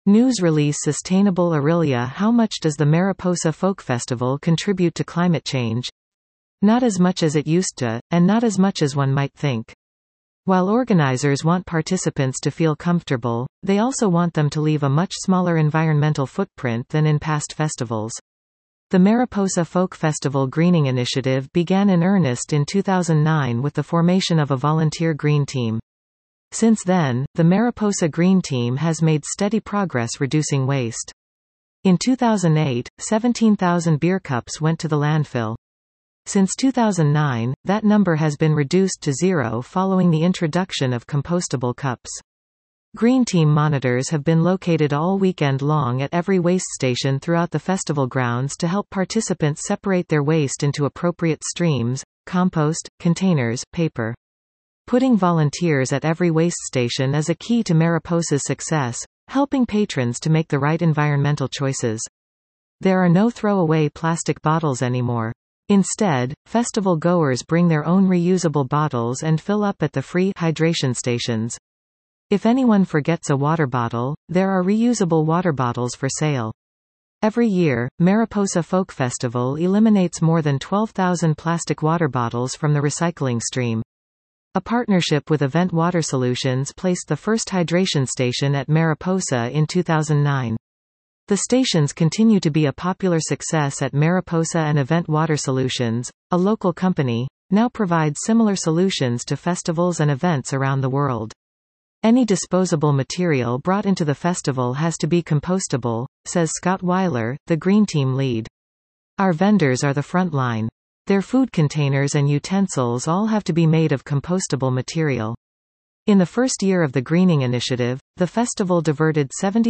News release Sustainable Aurelia. How much does the Mariposa Folk Festival contribute to climate change? Not as much as it used to, and not as much as one might think. While organizers want participants to feel comfortable, they also want them to leave a much smaller environmental footprint than in past festivals. The Mariposa Folk Festival Greening Initiative began in earnest in 2009 with the formation of a volunteer green team. Since then, the Mariposa Green Team has made steady progress reducing waste. In 2008, 17,000 beer cups went to the landfill. Since 2009, that number has been reduced to 0 following the introduction of compostable cups. Green Team monitors have been located all weekend long at every waste station throughout the festival grounds to help participants separate their waste into appropriate streams: compost, containers, paper. Putting volunteers at every waste station is a key to Mariposa's success, helping patrons to make the right environmental choices. There are no throwaway plastic bottles anymore. Instead, festival goers bring their own reusable bottles and fill up at the free hydration stations. If anyone forgets a water bottle, there are reusable water bottles for sale. Every year, Mariposa Folk Festival eliminates more than 12,000 plastic water bottles from the recycling stream. A partnership with Event Water Solutions placed the first hydration station at Mariposa in 2009. The stations continue to be a popular success at Mariposa, and Event Water Solutions, a local company, now provides similar solutions to festivals and events around the world. Any disposable material brought into the festival has to be compostable, says Scott Weiler, the Green Team lead. Our vendors are the front line. Their food containers and utensils all have to be made of compostable material. In the first year of the Greening Initiative, the festival diverted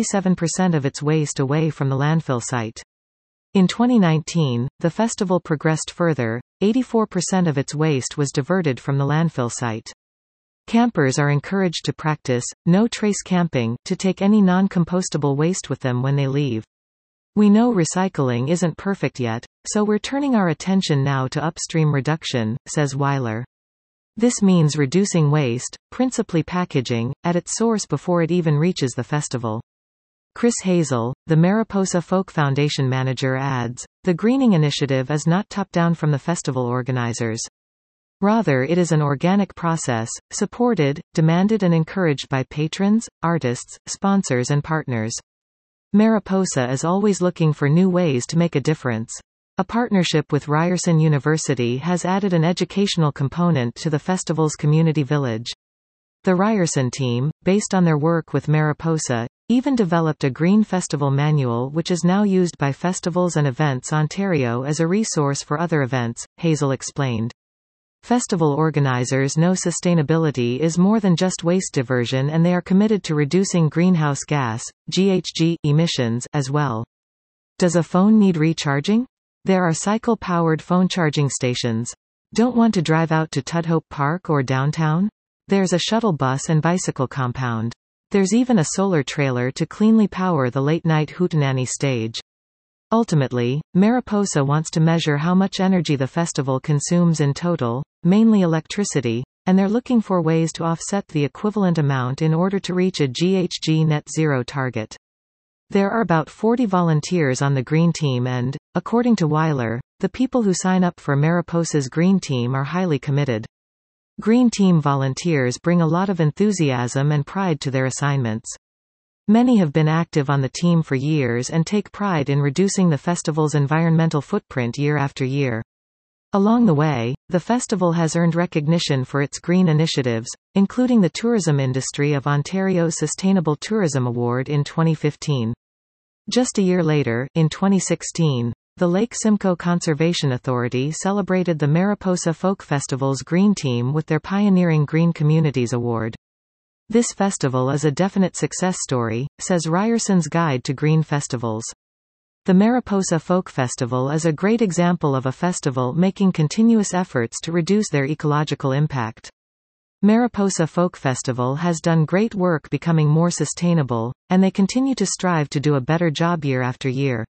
77% of its waste away from the landfill site. In 2019, the festival progressed further. 84% of its waste was diverted from the landfill site. Campers are encouraged to practice no-trace camping, to take any non-compostable waste with them when they leave. We know recycling isn't perfect yet, so we're turning our attention now to upstream reduction, says Weiler. This means reducing waste, principally packaging, at its source before it even reaches the festival. Chris Hazel, the Mariposa Folk Foundation manager, adds, "The Greening Initiative is not top-down from the festival organizers. Rather, it is an organic process, supported, demanded and encouraged by patrons, artists, sponsors and partners. Mariposa is always looking for new ways to make a difference." A partnership with Ryerson University has added an educational component to the festival's community village. The Ryerson team, based on their work with Mariposa, even developed a Green Festival Manual which is now used by Festivals and Events Ontario as a resource for other events, Hazel explained. Festival organizers know sustainability is more than just waste diversion, and they are committed to reducing greenhouse gas, GHG, emissions, as well. Does a phone need recharging? There are cycle-powered phone charging stations. Don't want to drive out to Tudhope Park or downtown? There's a shuttle bus and bicycle compound. There's even a solar trailer to cleanly power the late-night hootenanny stage. Ultimately, Mariposa wants to measure how much energy the festival consumes in total, mainly electricity, and they're looking for ways to offset the equivalent amount in order to reach a GHG net zero target. There are about 40 volunteers on the Green Team and, according to Weiler, the people who sign up for Mariposa's Green Team are highly committed. Green Team volunteers bring a lot of enthusiasm and pride to their assignments. Many have been active on the team for years and take pride in reducing the festival's environmental footprint year after year. Along the way, the festival has earned recognition for its green initiatives, including the Tourism Industry of Ontario's Sustainable Tourism Award in 2015. Just a year later, in 2016, the Lake Simcoe Conservation Authority celebrated the Mariposa Folk Festival's Green Team with their Pioneering Green Communities Award. This festival is a definite success story, says Ryerson's Guide to Green Festivals. The Mariposa Folk Festival is a great example of a festival making continuous efforts to reduce their ecological impact. Mariposa Folk Festival has done great work becoming more sustainable, and they continue to strive to do a better job year after year.